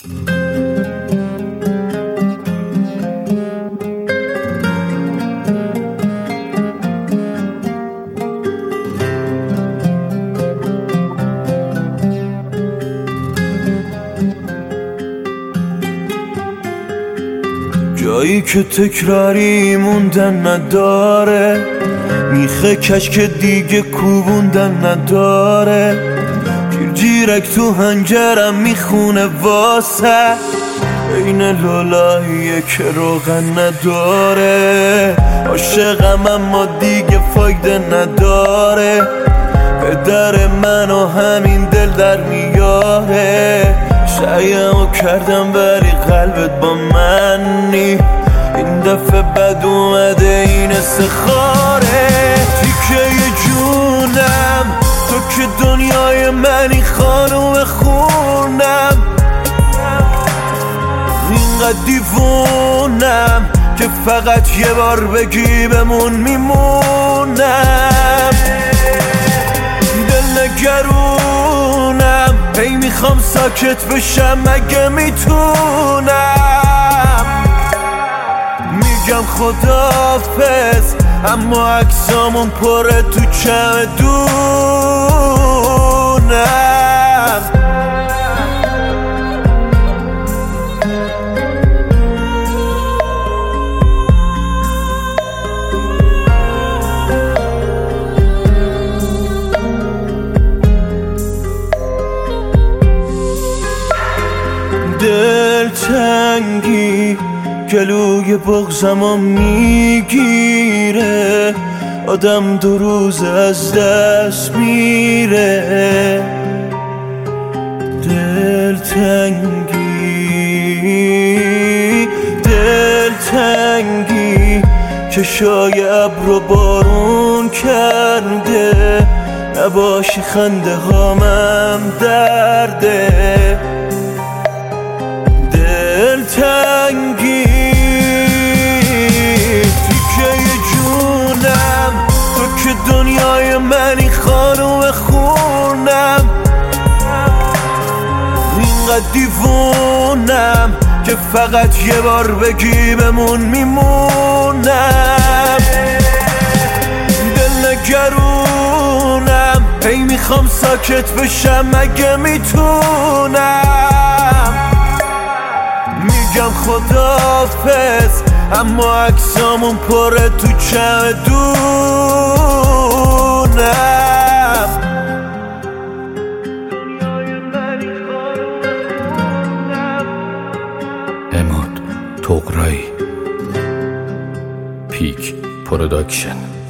جایی که تکراری موندن نداره، میخه کش که دیگه کوبوندن نداره، جیرک تو هنجرم میخونه واسه این لالاییه که روغن نداره. عاشقم اما دیگه فایده نداره، پدر منو همین دل در میاره. سعیمو کردم ولی قلبت با منی، این دفعه بد اومده این استخاره. تیکه جونم تو که دنیای منی، خانوم خونم، اینقدر دیوونم که فقط یه بار بگی بمون میمونم. دل نگرونم هی میخوام ساکت بشم اگه میتونم، میگم خداحافظ اما عکسامون پره تو چمدونم. دلتنگی گلوی بغضمو میگیره، آدم 2 روز از دست میره. دلتنگی چشای ابر بارون کرده، نباشی خنده هامم درده. دلتنگی تیکه جونم تو که دنیای منی، خانوم خونم، اینقدر دیوونم که فقط یه بار بگی بمون میمونم. دل نگرونم هی میخوام ساکت بشم اگه میتونم، میگم خداحافظ اما عکسامون پره تو چمدونم. اماد توقرایی پیک پروداکشن.